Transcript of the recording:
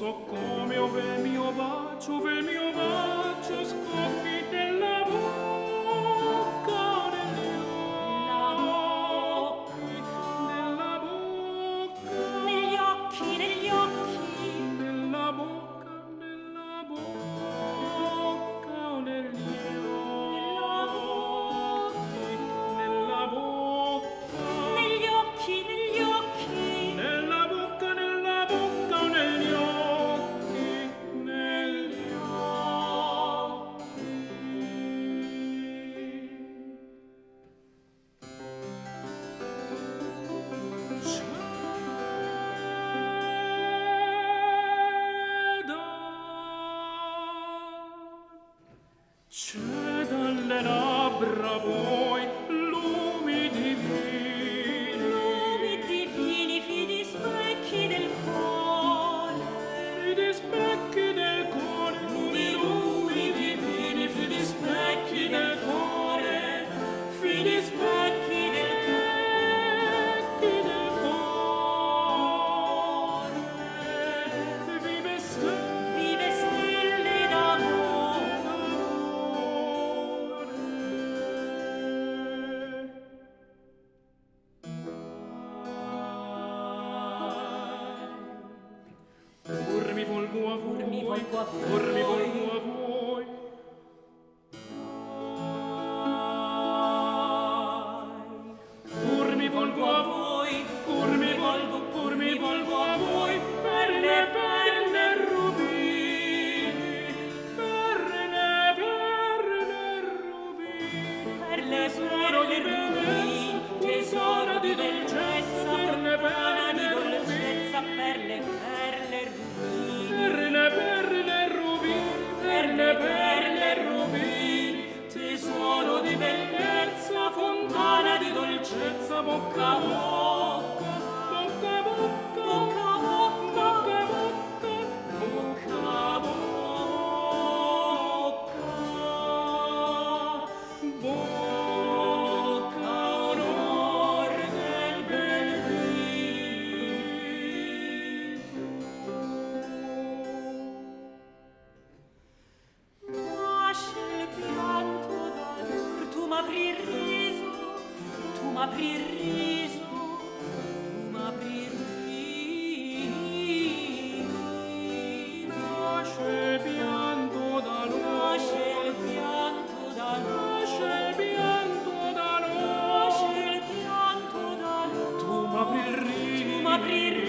so come ove il mio bacio scoppi nella bocca, negli occhi, nella bocca, negli occhi, negli occhi, nella bocca, nella bocca, negli occhi, nella bocca, negli occhi, negli occhi, nella bocca, nella bocca, negli occhi, negli occhi. C'è dalle labbra voi lumi divini, lumi divini, fidi specchi del cuore, fidi specchi del cuore, lumi divini, fidi specchi del cuore, fidi specchi del cuore, vive stelle d'amore. Or mi volgo a voi, Or mi volgo a voi. or mi volgo a voi. Or mi volgo a voi, or mi volgo a voi, perle, perle, rubini, perle, perle, rubini, Perle, tesoro di perle, bellezza, tesoro di dolcezza, perle, Ana di perle, dolcezza, rubini. perle, perle, rubini, Perle, perle, rubini, perle, perle, rubini, tesoro di bellezza, fontana di dolcezza, bocca a bocca, bocca a bocca, bocca a bocca, bocca a bocca, bocca a bocca, bocca onor del bel viso. nasce il pianto d'amor, tu m'apri il riso, tu m'apri il riso, tu m'apri il riso. Nasce pianto da Nasce noi, il pianto d'amor, nasce pianto da nasce noi. il pianto d'amor, Tu m'apri il tu m'apri il